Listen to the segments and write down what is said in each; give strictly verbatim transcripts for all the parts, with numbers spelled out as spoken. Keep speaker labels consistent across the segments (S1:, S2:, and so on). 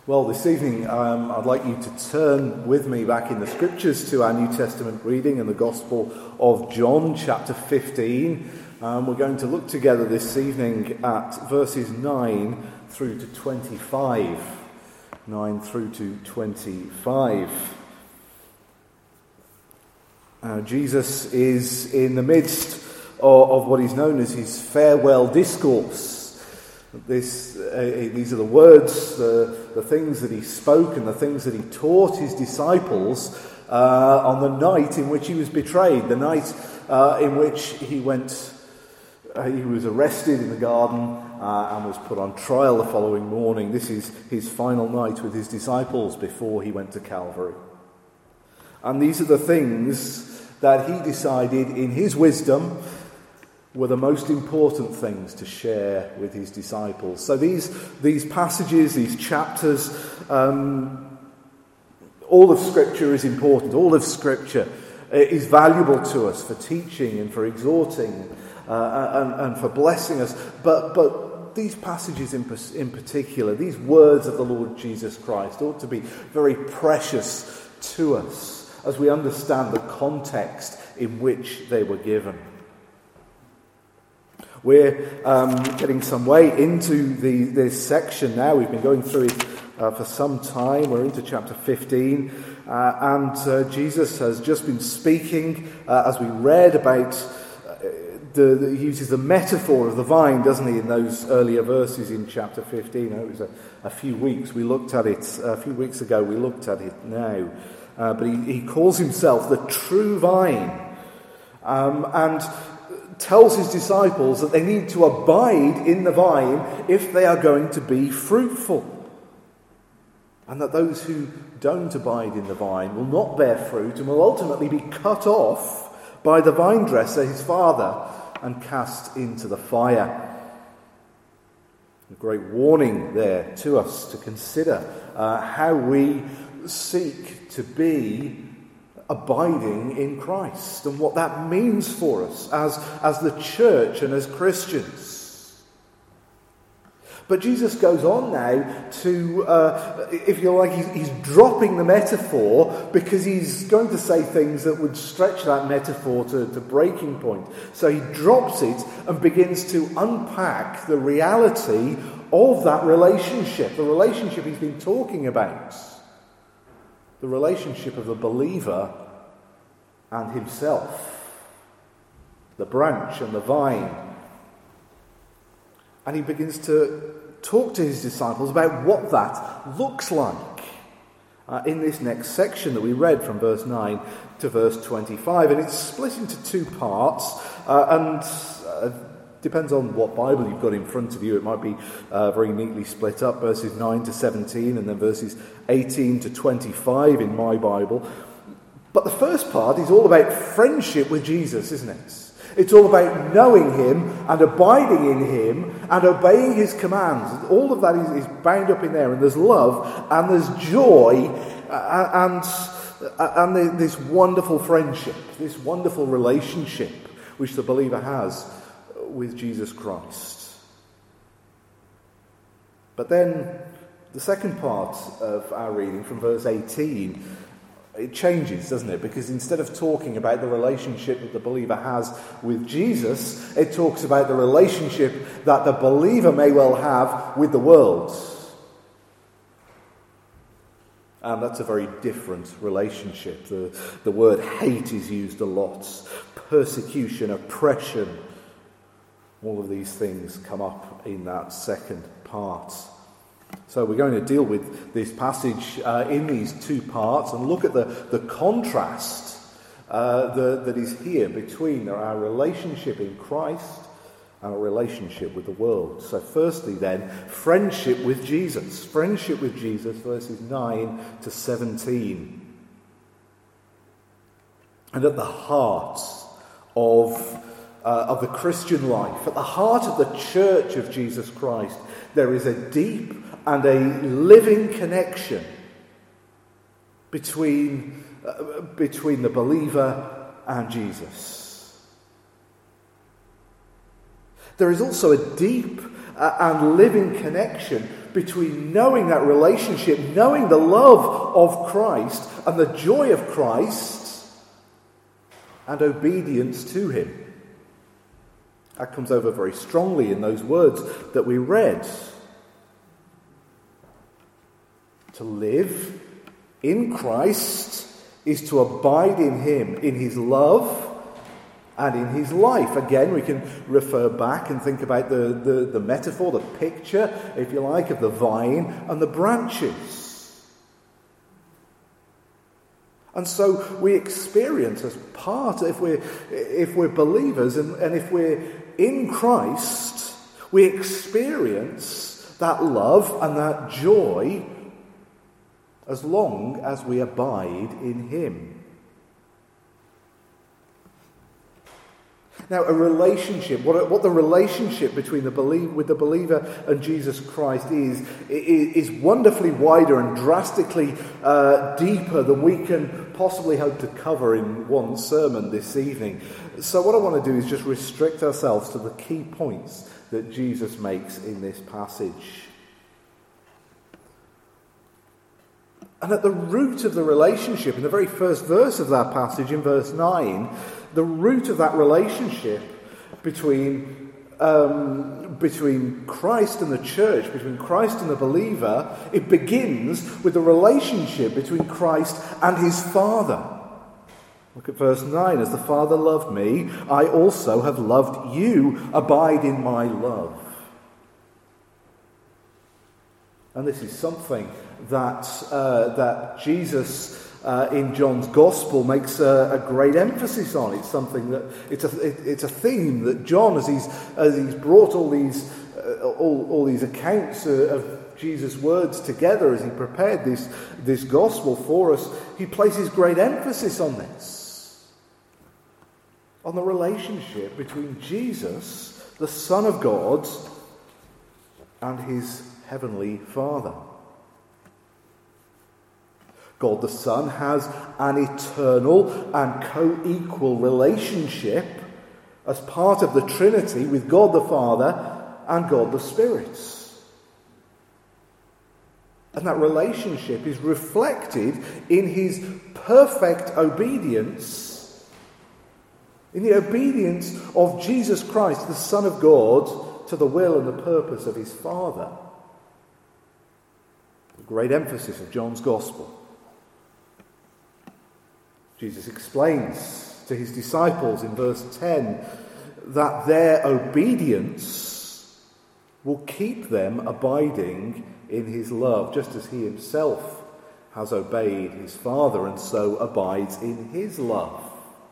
S1: Well, this evening um, I'd like you to turn with me back in the Scriptures to our New Testament reading in the Gospel of John, chapter fifteen. Um, we're going to look together this evening at verses nine through to twenty-five. nine through to twenty-five. Uh, Jesus is in the midst of, of what is known as his farewell discourse. This, uh, these are the words, the, the things that he spoke and the things that he taught his disciples uh, on the night in which he was betrayed, the night uh, in which he went, uh, he was arrested in the garden uh, and was put on trial the following morning. This is his final night with his disciples before he went to Calvary. And these are the things that he decided in his wisdom were the most important things to share with his disciples. So these these passages, these chapters, um, all of Scripture is important. All of Scripture is valuable to us for teaching and for exhorting uh, and, and for blessing us. But but these passages in, in particular, these words of the Lord Jesus Christ ought to be very precious to us as we understand the context in which they were given. We're um, getting some way into the, this section now. We've been going through it uh, for some time. We're into chapter fifteen. Uh, and uh, Jesus has just been speaking, uh, as we read, about, uh, the, the, he uses the metaphor of the vine, doesn't he, in those earlier verses in chapter fifteen. It was a, a few weeks. We looked at it a few weeks ago. We looked at it now. Uh, but he, he calls himself the true vine. Um, and tells his disciples that they need to abide in the vine if they are going to be fruitful. And that those who don't abide in the vine will not bear fruit and will ultimately be cut off by the vine dresser, his father, and cast into the fire. A great warning there to us to consider uh, how we seek to be abiding in Christ and what that means for us as, as the church and as Christians. But Jesus goes on now to, uh, if you like, he's, he's dropping the metaphor because he's going to say things that would stretch that metaphor to, to breaking point. So he drops it and begins to unpack the reality of that relationship, the relationship he's been talking about. The relationship of the believer and himself, the branch and the vine. And he begins to talk to his disciples about what that looks like uh, in this next section that we read from verse nine to verse twenty-five. And it's split into two parts, uh, and uh, depends on what Bible you've got in front of you. It might be uh, very neatly split up, verses nine to seventeen, and then verses eighteen to twenty-five in my Bible. But the first part is all about friendship with Jesus, isn't it? It's all about knowing him and abiding in him and obeying his commands. All of that is, is bound up in there. And there's love and there's joy and, and, and this wonderful friendship, this wonderful relationship which the believer has with Jesus Christ. But then the second part of our reading from verse eighteen, it changes, doesn't it? Because instead of talking about the relationship that the believer has with Jesus, it talks about the relationship that the believer may well have with the world. And that's a very different relationship. The, the word hate is used a lot. Persecution, oppression, all of these things come up in that second part. So we're going to deal with this passage uh, in these two parts and look at the, the contrast uh, the, that is here between our relationship in Christ and our relationship with the world. So firstly then, friendship with Jesus. Friendship with Jesus, verses nine to seventeen. And at the heart of, uh, of the Christian life, at the heart of the church of Jesus Christ, there is a deep and a living connection between, uh, between the believer and Jesus. There is also a deep uh, and living connection between knowing that relationship, knowing the love of Christ and the joy of Christ, and obedience to him. That comes over very strongly in those words that we read. To live in Christ is to abide in him, in his love and in his life. Again, we can refer back and think about the, the, the metaphor, the picture, if you like, of the vine and the branches. And so we experience as part, if we're, if we're believers and, and if we're in Christ, we experience that love and that joy as long as we abide in him. Now, a relationship, what, what the relationship between the believer, with the believer and Jesus Christ is, is wonderfully wider and drastically uh, deeper than we can possibly hope to cover in one sermon this evening. So what I want to do is just restrict ourselves to the key points that Jesus makes in this passage. And at the root of the relationship, in the very first verse of that passage, in verse nine, the root of that relationship between, um, between Christ and the church, between Christ and the believer, it begins with the relationship between Christ and his Father. Look at verse nine. As the Father loved me, I also have loved you. Abide in my love. And this is something that uh, that Jesus uh, in John's Gospel makes a, a great emphasis on. It's something that it's a it, it's a theme that John, as he's as he's brought all these uh, all all these accounts uh, of Jesus' words together, as he prepared this this Gospel for us, he places great emphasis on this, on the relationship between Jesus, the Son of God, and his Heavenly Father. God the Son has an eternal and co-equal relationship as part of the Trinity with God the Father and God the Spirit. And that relationship is reflected in his perfect obedience, in the obedience of Jesus Christ, the Son of God, to the will and the purpose of his Father. Great emphasis of John's Gospel. Jesus explains to his disciples in verse ten that their obedience will keep them abiding in his love, just as he himself has obeyed his Father and so abides in his love.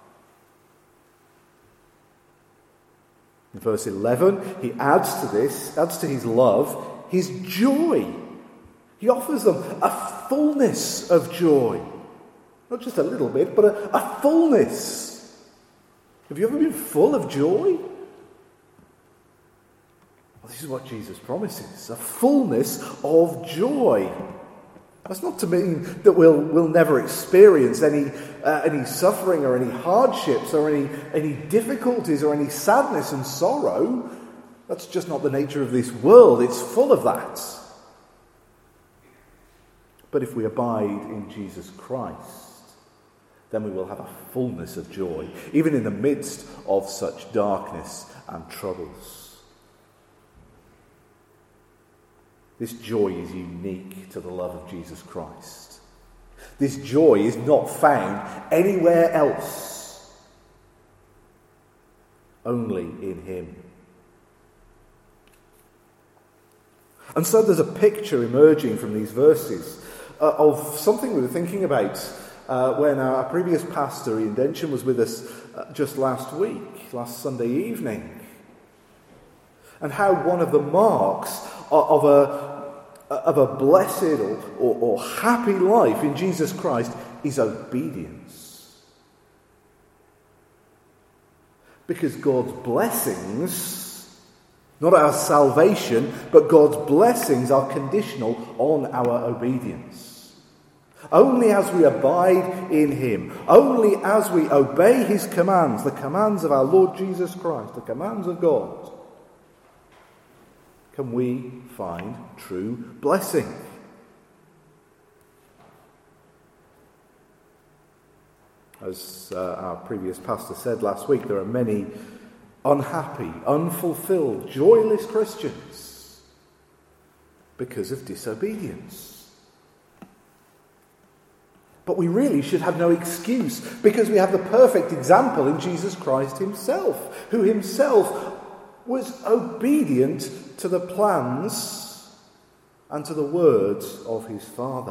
S1: In verse eleven, he adds to this, adds to his love, his joy. He offers them a fullness of joy. Not just a little bit, but a, a fullness. Have you ever been full of joy? Well, this is what Jesus promises. A fullness of joy. That's not to mean that we'll, we'll never experience any, uh, any suffering or any hardships or any, any difficulties or any sadness and sorrow. That's just not the nature of this world. It's full of that. But if we abide in Jesus Christ, then we will have a fullness of joy, even in the midst of such darkness and troubles. This joy is unique to the love of Jesus Christ. This joy is not found anywhere else, only in him. And so there's a picture emerging from these verses uh, of something we were thinking about uh, when our previous pastor, Ian Densham, was with us uh, just last week, last Sunday evening. And how one of the marks of a, of a blessed or, or, or happy life in Jesus Christ is obedience. Because God's blessings, not our salvation, but God's blessings are conditional on our obedience. Only as we abide in him, only as we obey his commands, the commands of our Lord Jesus Christ, the commands of God, can we find true blessing. As uh, our previous pastor said last week, there are many unhappy, unfulfilled, joyless Christians because of disobedience. But we really should have no excuse, because we have the perfect example in Jesus Christ himself, who himself was obedient to the plans and to the words of his Father.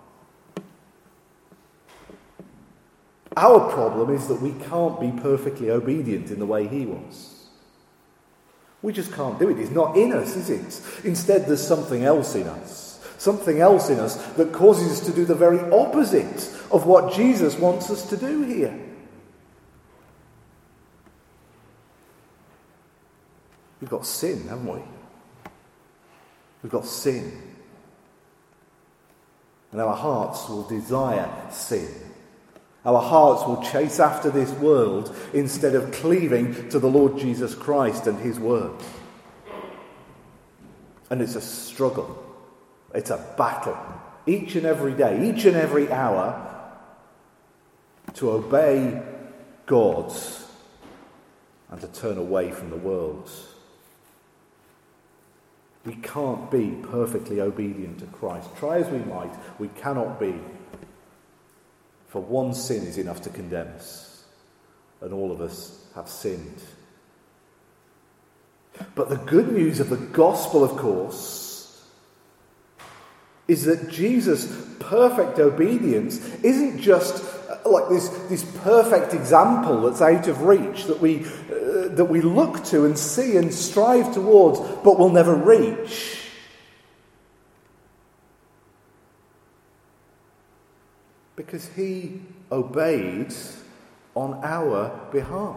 S1: Our problem is that we can't be perfectly obedient in the way he was. We just can't do it. It's not in us, is it? Instead, there's something else in us. Something else in us that causes us to do the very opposite of what Jesus wants us to do here. We've got sin, haven't we? We've got sin. And our hearts will desire sin. Our hearts will chase after this world instead of cleaving to the Lord Jesus Christ and his word. And it's a struggle. It's a battle. Each and every day, each and every hour, to obey God and to turn away from the world. We can't be perfectly obedient to Christ. Try as we might, we cannot be. For one sin is enough to condemn us, and all of us have sinned. But the good news of the gospel, of course, is that Jesus' perfect obedience isn't just like this, this perfect example that's out of reach, that we, uh, that we look to and see and strive towards, but will never reach. Because he obeyed on our behalf.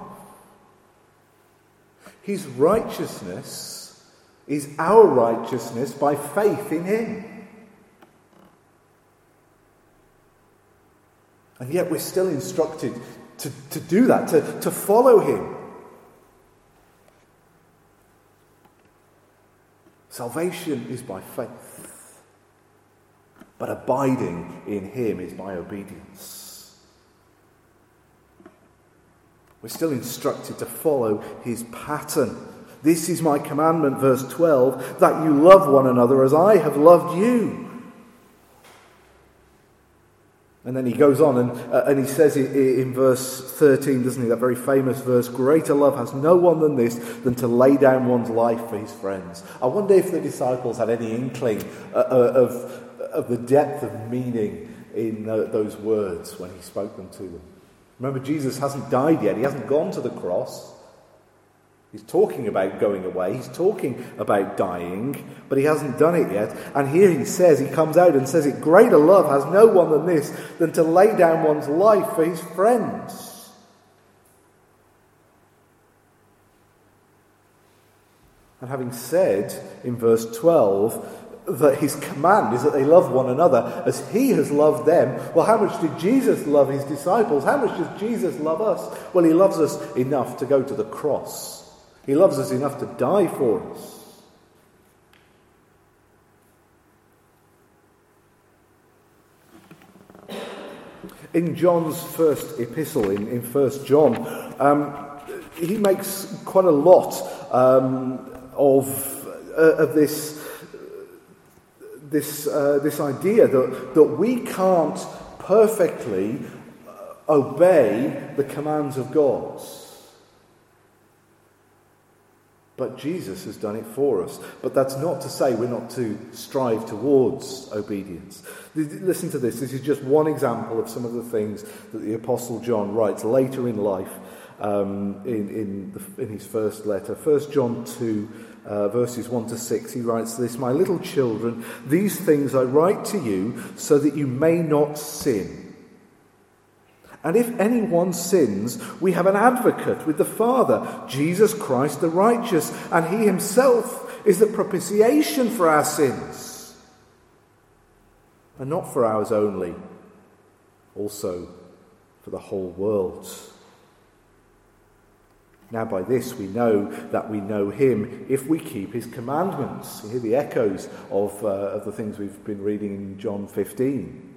S1: His righteousness is our righteousness by faith in him. And yet we're still instructed to, to do that, to, to follow him. Salvation is by faith. But abiding in him is by obedience. We're still instructed to follow his pattern. This is my commandment, verse twelve, that you love one another as I have loved you. And then he goes on and, uh, and he says in, in verse thirteen, doesn't he, that very famous verse, greater love has no one than this, than to lay down one's life for his friends. I wonder if the disciples had any inkling uh, uh, of of the depth of meaning in uh, those words when he spoke them to them. Remember, Jesus hasn't died yet. He hasn't gone to the cross. He's talking about going away. He's talking about dying, but he hasn't done it yet. And here he says, he comes out and says it, greater love has no one than this, than to lay down one's life for his friends. And having said in verse twelve, that his command is that they love one another as he has loved them. Well, how much did Jesus love his disciples? How much does Jesus love us? Well, he loves us enough to go to the cross. He loves us enough to die for us. In John's first epistle, in, in First John, um, he makes quite a lot um, of, uh, of this This uh, this idea that, that we can't perfectly obey the commands of God. But Jesus has done it for us. But that's not to say we're not to strive towards obedience. Listen to this. This is just one example of some of the things that the Apostle John writes later in life um, in, in, the, in his first letter. First John two, uh, verses one to six, he writes this, "My little children, these things I write to you so that you may not sin. And if anyone sins, we have an advocate with the Father, Jesus Christ the righteous, and he himself is the propitiation for our sins. And not for ours only, also for the whole world." Now by this we know that we know him if we keep his commandments. You hear the echoes of, uh, of the things we've been reading in John fifteen.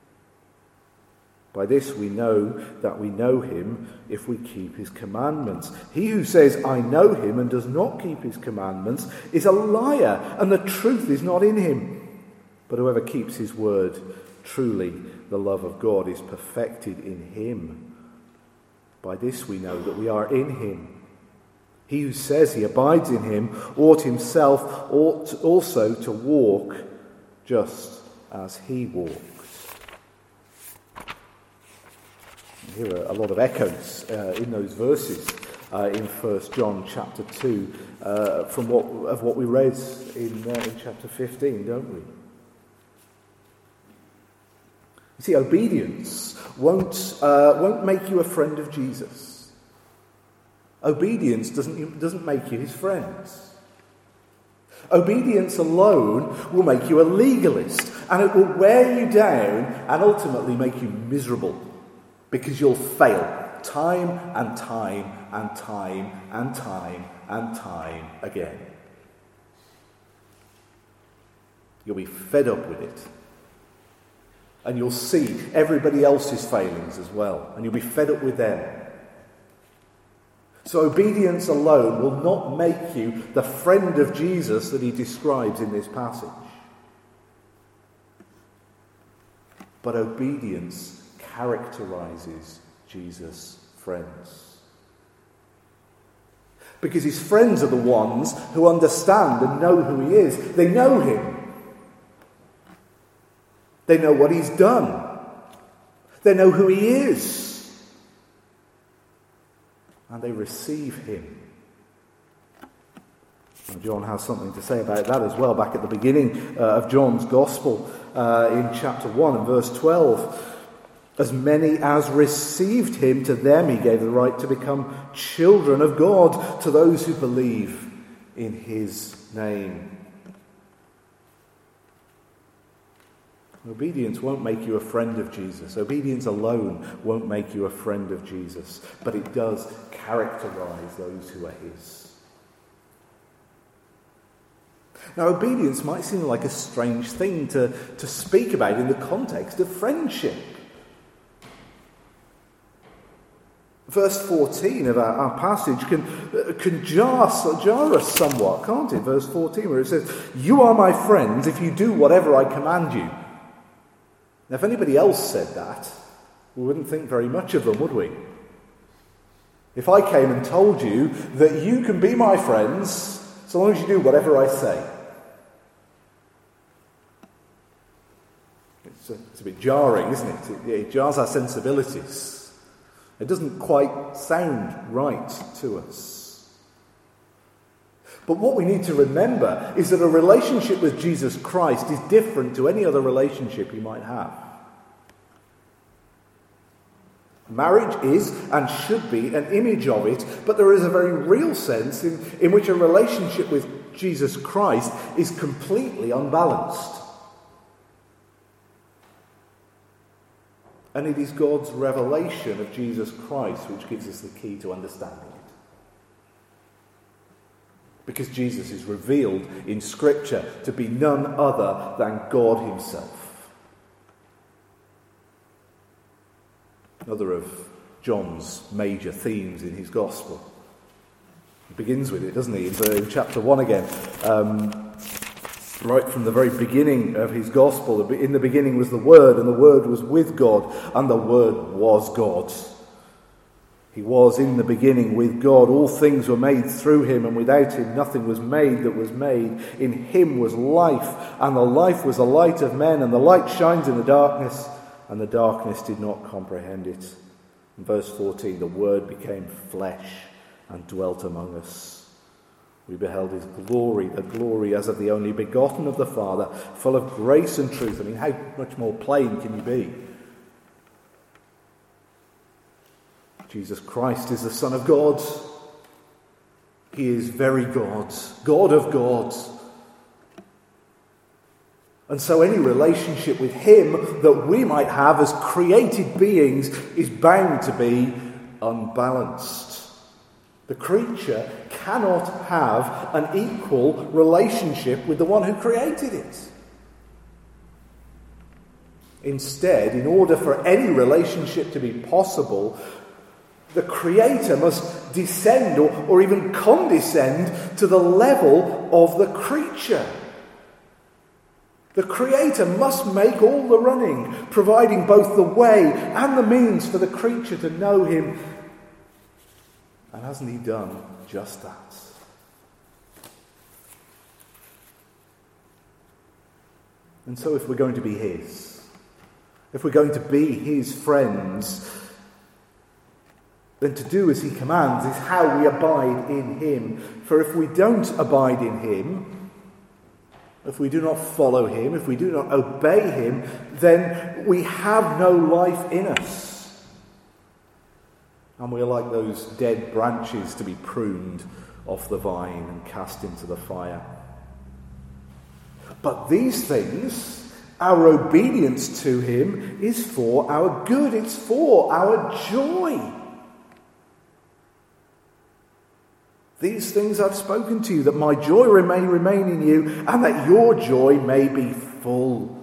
S1: By this we know that we know him if we keep his commandments. He who says, I know him, and does not keep his commandments is a liar, and the truth is not in him. But whoever keeps his word, truly the love of God is perfected in him. By this we know that we are in him. He who says he abides in him ought himself ought also to walk just as he walked. Here are a lot of echoes uh, in those verses uh, in First John chapter two uh, from what of what we read in, uh, in chapter fifteen, don't we? You see, obedience won't uh, won't make you a friend of Jesus. Obedience doesn't doesn't make you his friends. Obedience alone will make you a legalist, and it will wear you down and ultimately make you miserable, because you'll fail time and time and time and time and time again. You'll be fed up with it. And you'll see everybody else's failings as well. And you'll be fed up with them. So obedience alone will not make you the friend of Jesus that he describes in this passage. But obedience characterizes Jesus' friends. Because his friends are the ones who understand and know who he is. They know him. They know what he's done. They know who he is. And they receive him. And John has something to say about that as well, back at the beginning uh, of John's Gospel uh, in chapter one and verse twelve. As many as received him, to them he gave the right to become children of God, to those who believe in his name. Obedience won't make you a friend of Jesus. Obedience alone won't make you a friend of Jesus. But it does characterize those who are his. Now, obedience might seem like a strange thing to, to speak about in the context of friendship. Verse fourteen of our, our passage can, uh, can jar, jar us somewhat, can't it? Verse fourteen, where it says, "You are my friends if you do whatever I command you." Now, if anybody else said that, we wouldn't think very much of them, would we? If I came and told you that you can be my friends so long as you do whatever I say. It's a, it's a bit jarring, isn't it? It, it jars our sensibilities. It doesn't quite sound right to us. But what we need to remember is that a relationship with Jesus Christ is different to any other relationship you might have. Marriage is and should be an image of it, but there is a very real sense in, in which a relationship with Jesus Christ is completely unbalanced. And it is God's revelation of Jesus Christ which gives us the key to understanding it. Because Jesus is revealed in Scripture to be none other than God himself. Another of John's major themes in his Gospel. He begins with it, doesn't he, in chapter one again. Um, right from the very beginning of his Gospel. In the beginning was the Word, and the Word was with God, and the Word was God. He was in the beginning with God. All things were made through him, and without him nothing was made that was made. In him was life, and the life was the light of men, and the light shines in the darkness, and the darkness did not comprehend it. In verse fourteen, the Word became flesh and dwelt among us. We beheld his glory, the glory as of the only begotten of the Father, full of grace and truth. I mean, how much more plain can you be? Jesus Christ is the Son of God. He is very God, God of gods. And so any relationship with him that we might have as created beings is bound to be unbalanced. The creature cannot have an equal relationship with the one who created it. Instead, in order for any relationship to be possible, the Creator must descend or, or even condescend to the level of the creature. The Creator must make all the running, providing both the way and the means for the creature to know him. And hasn't he done just that? And so if we're going to be his, if we're going to be his friends, then to do as he commands is how we abide in him. For if we don't abide in him, if we do not follow him, if we do not obey him, then we have no life in us. And we are like those dead branches to be pruned off the vine and cast into the fire. But these things, our obedience to him, is for our good. It's for our joy. These things I've spoken to you, that my joy may remain in you, and that your joy may be full.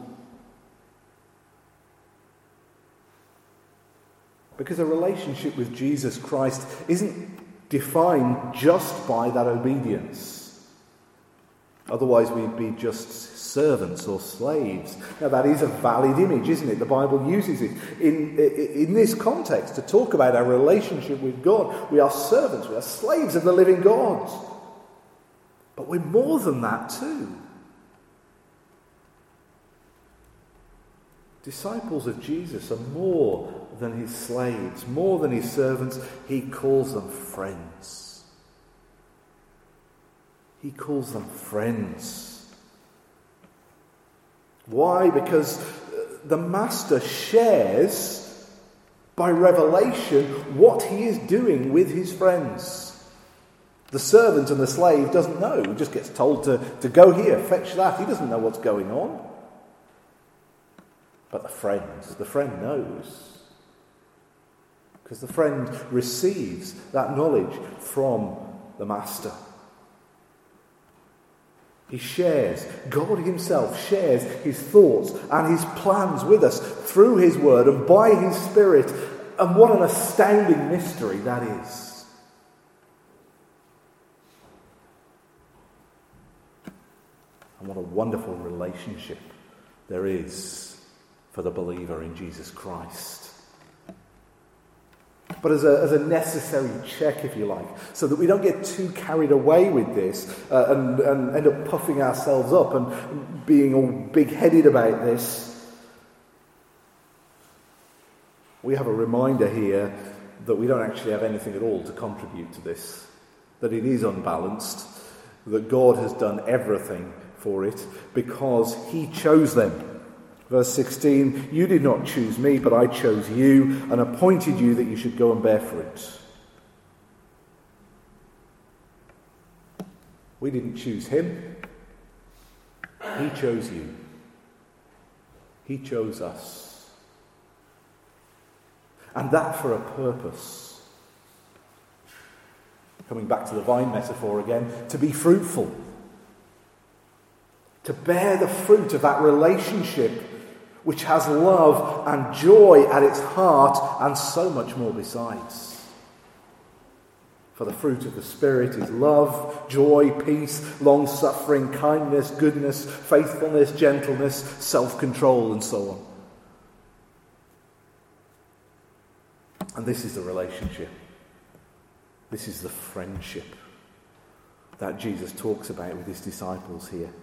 S1: Because a relationship with Jesus Christ isn't defined just by that obedience. Otherwise we'd be just servants or slaves. Now that is a valid image, isn't it? The Bible uses it in, in this context to talk about our relationship with God. We are servants, we are slaves of the living God. But we're more than that too. Disciples of Jesus are more than his slaves, more than his servants. He calls them friends. He calls them friends. Why? Because the master shares by revelation what he is doing with his friends. The servant and the slave doesn't know. He just gets told to, to go here, fetch that. He doesn't know what's going on. But the friend, the friend knows. Because the friend receives that knowledge from the master. He shares, God himself shares his thoughts and his plans with us through his word and by his Spirit. And what an astounding mystery that is. And what a wonderful relationship there is for the believer in Jesus Christ. But as a, as a necessary check, if you like, so that we don't get too carried away with this uh, and, and end up puffing ourselves up and being all big-headed about this, we have a reminder here that we don't actually have anything at all to contribute to this, that it is unbalanced, that God has done everything for it because he chose them. Verse sixteen, you did not choose me, but I chose you and appointed you that you should go and bear fruit. We didn't choose him. He chose you. He chose us. And that for a purpose. Coming back to the vine metaphor again, to be fruitful. To bear the fruit of that relationship which has love and joy at its heart and so much more besides. For the fruit of the Spirit is love, joy, peace, long-suffering, kindness, goodness, faithfulness, gentleness, self-control, and so on. And this is the relationship. This is the friendship that Jesus talks about with his disciples here.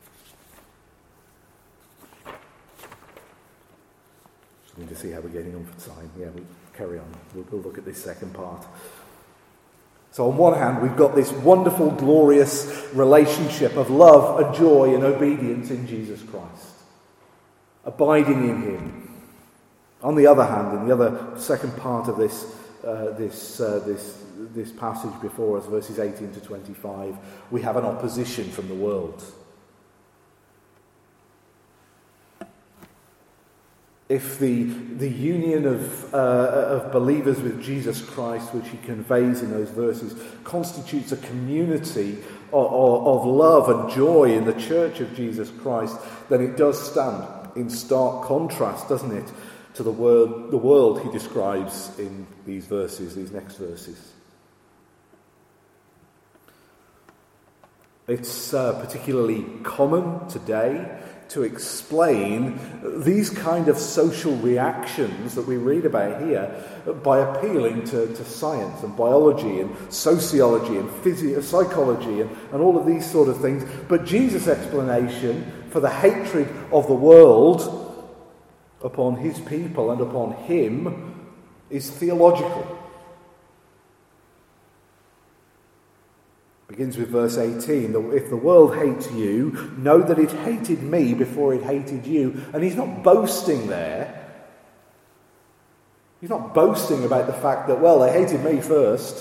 S1: We need to see how we're getting on for time. Yeah, we'll carry on. We'll, we'll look at this second part. So on one hand, we've got this wonderful, glorious relationship of love and joy and obedience in Jesus Christ. Abiding in him. On the other hand, in the other second part of this uh, this uh, this this passage before us, verses eighteen to twenty-five, we have an opposition from the world. if the, the union of, uh, of believers with Jesus Christ, which he conveys in those verses, constitutes a community of, of love and joy in the church of Jesus Christ, then it does stand in stark contrast, doesn't it, to the world, the world he describes in these verses, these next verses. It's uh, particularly common today to explain these kind of social reactions that we read about here by appealing to, to science and biology and sociology and physio- psychology and, and all of these sort of things. But Jesus' explanation for the hatred of the world upon his people and upon him is theological. Begins with verse eighteen. If the world hates you, know that it hated me before it hated you. And he's not boasting there. He's not boasting about the fact that, well, they hated me first.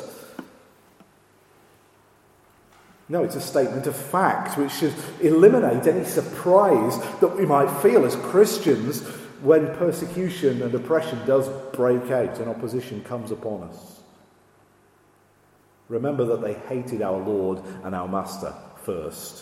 S1: No, it's a statement of fact which should eliminate any surprise that we might feel as Christians when persecution and oppression does break out and opposition comes upon us. Remember that they hated our Lord and our Master first.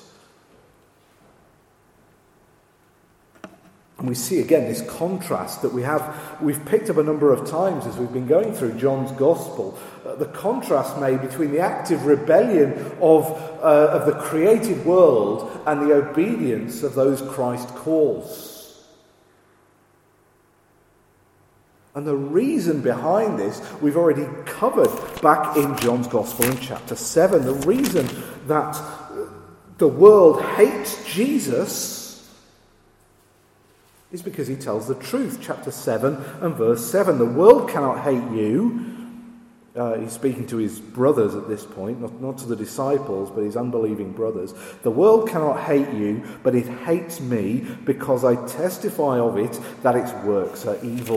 S1: And we see again this contrast that we have, we've picked up a number of times as we've been going through John's Gospel, uh, the contrast made between the active rebellion of, uh, of the created world and the obedience of those Christ calls. And the reason behind this, we've already covered back in John's Gospel in chapter seven. The reason that the world hates Jesus is because he tells the truth. Chapter seven and verse seven. The world cannot hate you. Uh, he's speaking to his brothers at this point, not, not to the disciples, but his unbelieving brothers. The world cannot hate you, but it hates me because I testify of it that its works are evil.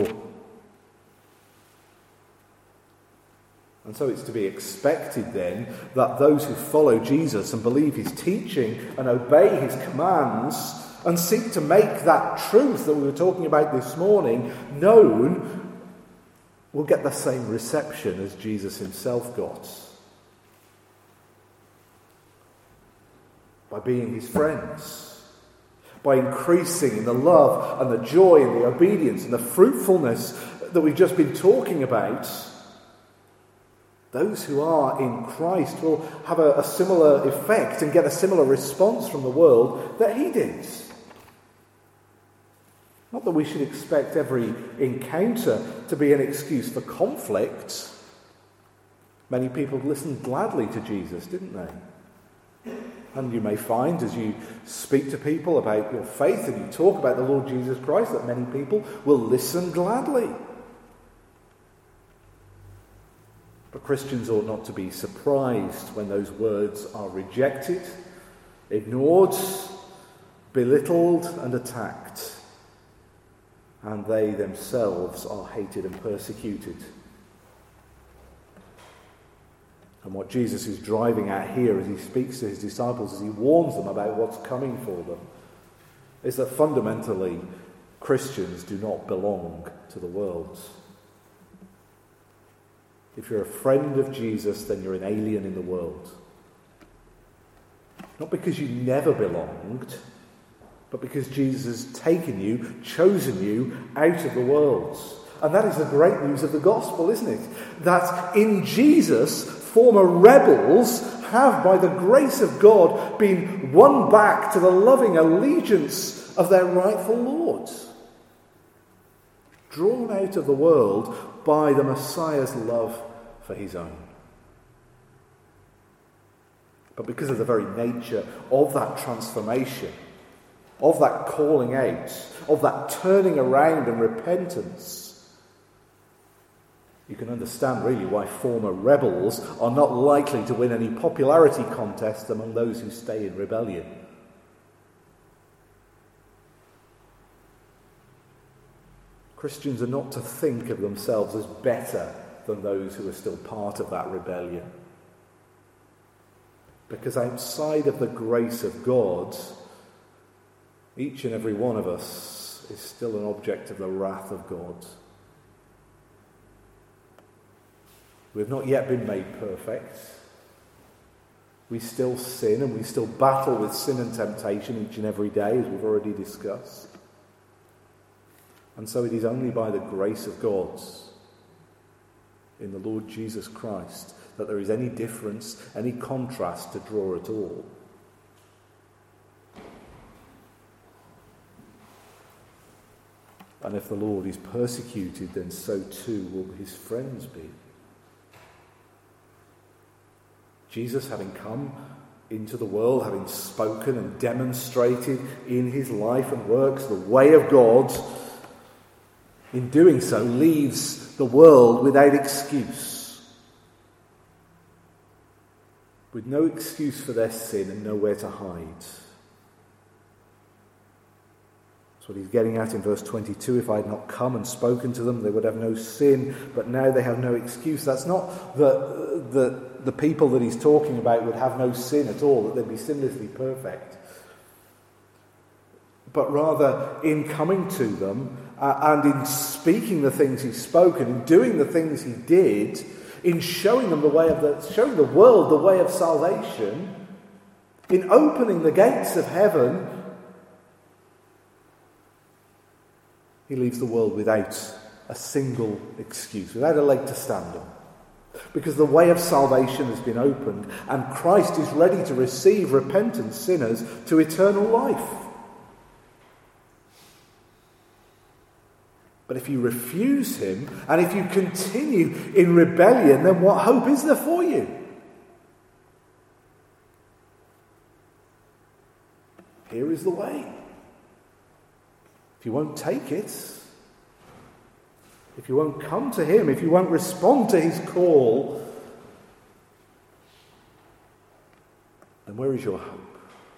S1: And so it's to be expected then that those who follow Jesus and believe his teaching and obey his commands and seek to make that truth that we were talking about this morning known will get the same reception as Jesus himself got. By being his friends. By increasing in the love and the joy and the obedience and the fruitfulness that we've just been talking about. Those who are in Christ will have a, a similar effect and get a similar response from the world that he did. Not that we should expect every encounter to be an excuse for conflict. Many people listened gladly to Jesus, didn't they? And you may find as you speak to people about your faith and you talk about the Lord Jesus Christ that many people will listen gladly. But Christians ought not to be surprised when those words are rejected, ignored, belittled and attacked, and they themselves are hated and persecuted. And what Jesus is driving at here as he speaks to his disciples, as he warns them about what's coming for them, is that fundamentally Christians do not belong to the world. If you're a friend of Jesus, then you're an alien in the world. Not because you never belonged, but because Jesus has taken you, chosen you out of the world. And that is the great news of the gospel, isn't it? That in Jesus, former rebels have, by the grace of God, been won back to the loving allegiance of their rightful Lord. Drawn out of the world by the Messiah's love for his own. But because of the very nature of that transformation, of that calling out, of that turning around and repentance, you can understand really why former rebels are not likely to win any popularity contest among those who stay in rebellion. Christians are not to think of themselves as better than those who are still part of that rebellion. Because outside of the grace of God, each and every one of us is still an object of the wrath of God. We have not yet been made perfect. We still sin and we still battle with sin and temptation each and every day, as we've already discussed. And so it is only by the grace of God in the Lord Jesus Christ that there is any difference, any contrast to draw at all. And if the Lord is persecuted, then so too will his friends be. Jesus, having come into the world, having spoken and demonstrated in his life and works the way of God, in doing so leaves the world without excuse. With no excuse for their sin and nowhere to hide. That's what he's getting at in verse twenty-two. If I had not come and spoken to them, they would have no sin, but now they have no excuse. That's not that the, the people that he's talking about would have no sin at all, that they'd be sinlessly perfect. But rather, in coming to them uh, and in speaking the things he spoke and in doing the things he did, in showing them the way of the, showing the world the way of salvation, in opening the gates of heaven, he leaves the world without a single excuse, without a leg to stand on. Because the way of salvation has been opened and Christ is ready to receive repentant sinners to eternal life. But if you refuse him, and if you continue in rebellion, then what hope is there for you? Here is the way. If you won't take it, if you won't come to him, if you won't respond to his call, then where is your hope?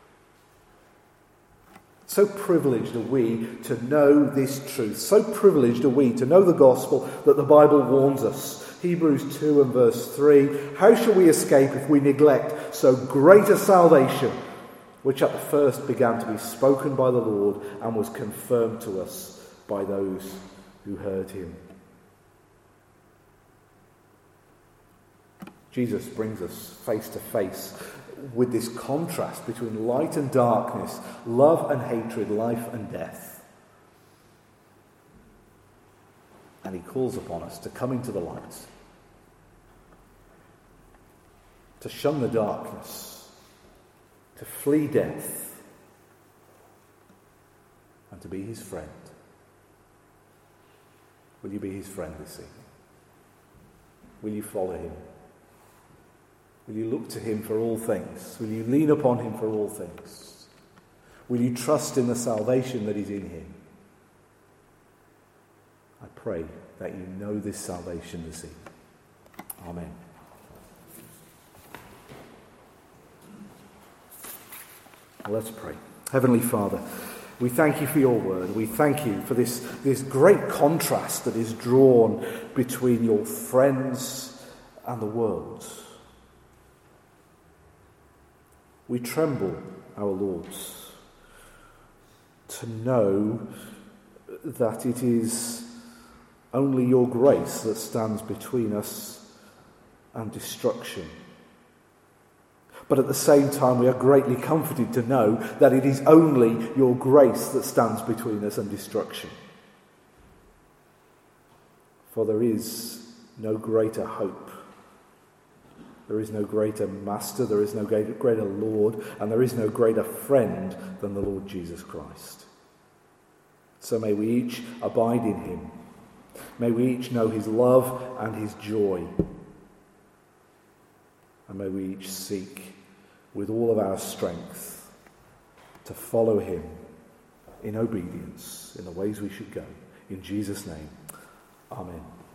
S1: So privileged are we to know this truth. So privileged are we to know the gospel that the Bible warns us. Hebrews two and verse three. How shall we escape if we neglect so great a salvation, which at the first began to be spoken by the Lord and was confirmed to us by those who heard him? Jesus brings us face to face with this contrast between light and darkness, love and hatred, life and death. And he calls upon us to come into the light, to shun the darkness, to flee death, and to be his friend. Will you be his friend this evening? Will you follow him? Will you look to him for all things? Will you lean upon him for all things? Will you trust in the salvation that is in him? I pray that you know this salvation this evening. Amen. Let's pray. Heavenly Father, we thank you for your word. We thank you for this, this great contrast that is drawn between your friends and the world. We tremble, our Lords, to know that it is only your grace that stands between us and destruction. But at the same time, we are greatly comforted to know that it is only your grace that stands between us and destruction. For there is no greater hope. There is no greater master, there is no greater Lord, and there is no greater friend than the Lord Jesus Christ. So may we each abide in him. May we each know his love and his joy. And may we each seek with all of our strength to follow him in obedience in the ways we should go. In Jesus' name, amen.